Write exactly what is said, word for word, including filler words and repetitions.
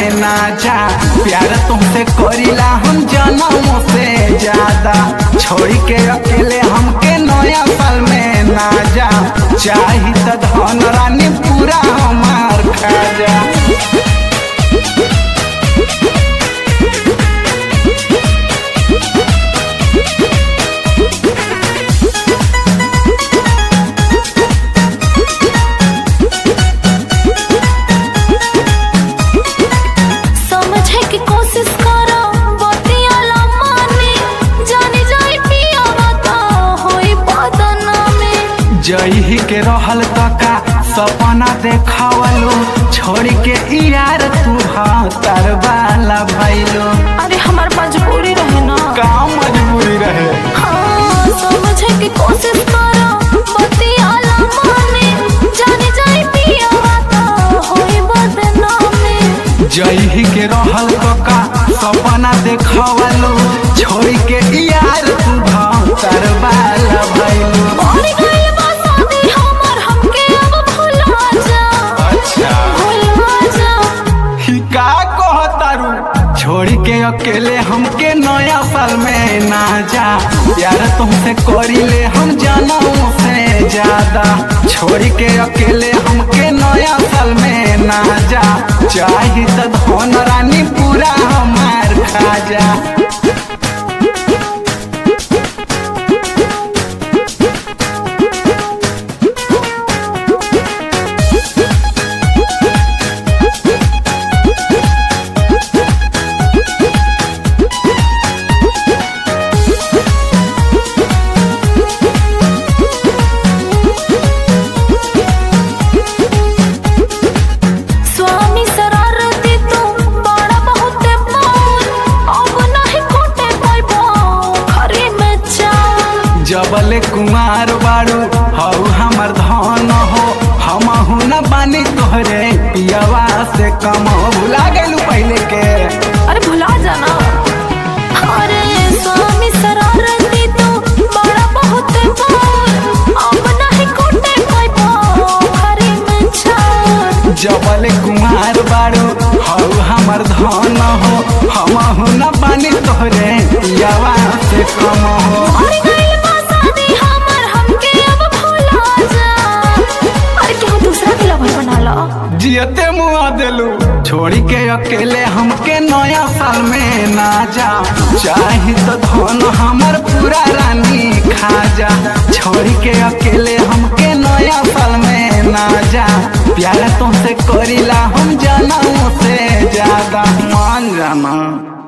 में ना जा, प्यार तुमसे करीला हम जनमों से ज्यादा। छोड़ के अकेले हमके नया साल में ना जा, चाही त धन रानी पूरा हमार खा जा। जही के रहल तका सपना देखावलो, छोड़ के यार तू हाथर वाला भइलो। अरे हमार मजबूरी रहे ना। का मजबूरी रहे? हाँ, समझे की कोशिश करो, बतियाला माने, जाने जाए पिया बाता होई बदनामी। जही के रहल तका सपना देखावलो, छोड़ के यार तू हाथर वाला भइलो। छोड़ के अकेले हमके नया साल में ना जा, प्यार तुमसे करीले हम जनमों से ज्यादा। छोड़ के अकेले हमके नया साल में ना जा, चाही त धन रानी पूरा हमार खा जा। जबले कुमार बाड़ू हऊ हमर धन हो, हमहू न बानी तोहरे पियवा से कम हो। भुला गइलू पहले के? अरे भुला जाना। अरे स्वामी शरारती तू बड़ा बहुत बोल, अब नहीं कोटे कोई पोखरी में छान। जबले कुमार बाड़ू हऊ हमर धन हो, हमहू न बानी तोहरे पियवा से कम हो। जियते मुआ देलू, छोड़ के अकेले हमके नया साल में ना जा, चाही तो धन हमर पूरा रानी खा जा। छोड़ के अकेले हमके नया साल में ना जा, प्यार तुमसे करीला हम जनमों से ज्यादा। मान जाना।